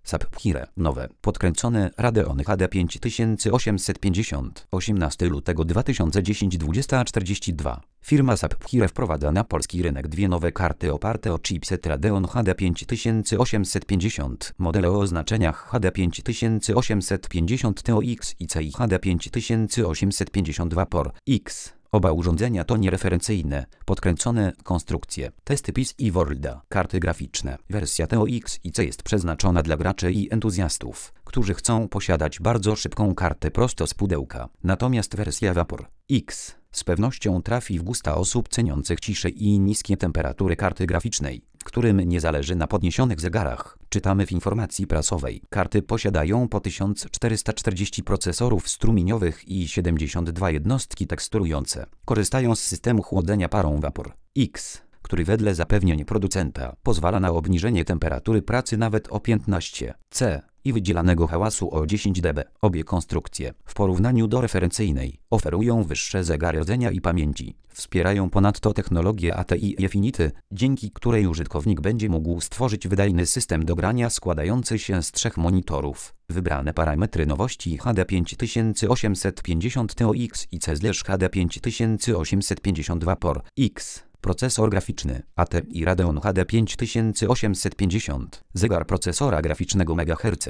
Sapphire. Nowe, podkręcone Radeon HD 5850. 18 lutego 2010 20:42. Firma Sapphire wprowadza na polski rynek dwie nowe karty oparte o chipset Radeon HD 5850. Modele o oznaczeniach HD 5850 TOX i CI HD 5852 POR-X. Oba urządzenia to niereferencyjne, podkręcone konstrukcje, testy PIS i Worlda. Karty graficzne. Wersja TOX i C jest przeznaczona dla graczy i entuzjastów, którzy chcą posiadać bardzo szybką kartę prosto z pudełka. Natomiast wersja Vapor-X z pewnością trafi w gusta osób ceniących ciszę i niskie temperatury karty graficznej, którym nie zależy na podniesionych zegarach. Czytamy w informacji prasowej. Karty posiadają po 1440 procesorów strumieniowych i 72 jednostki teksturujące. Korzystają z systemu chłodzenia parą Vapor-X, który wedle zapewnień producenta pozwala na obniżenie temperatury pracy nawet o 15 C i wydzielanego hałasu o 10 dB. Obie konstrukcje, w porównaniu do referencyjnej, oferują wyższe zegary rdzenia i pamięci. Wspierają ponadto technologię ATI Infinity, dzięki której użytkownik będzie mógł stworzyć wydajny system do grania składający się z 3 monitorów. Wybrane parametry nowości HD 5850 TOX i C/HD 5852 POR-X. Procesor graficzny ATI Radeon HD 5850. Zegar procesora graficznego MHz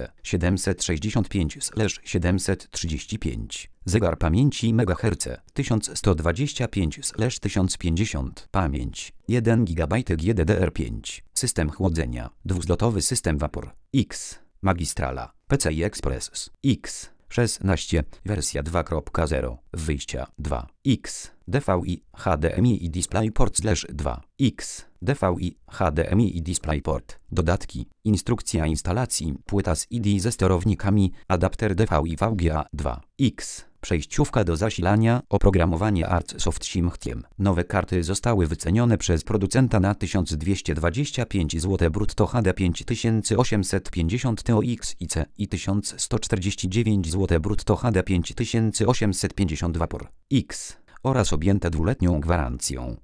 765/735. Zegar pamięci MHz 1125/1050. Pamięć 1 GB GDDR5. System chłodzenia. Dwuzlotowy system Vapor-X. Magistrala PCI Express X 16, wersja 2.0, wyjścia 2X, DVI, HDMI i DisplayPort/2X, DVI, HDMI i DisplayPort. Dodatki, instrukcja instalacji, płyta z ID ze sterownikami, adapter DVI VGA 2X, przejściówka do zasilania, oprogramowanie ArtSoft SimHTM. Nowe karty zostały wycenione przez producenta na 1225 zł brutto HD 5850 TOX i C i 1149 zł brutto HD 5852 POR-X oraz objęte dwuletnią gwarancją.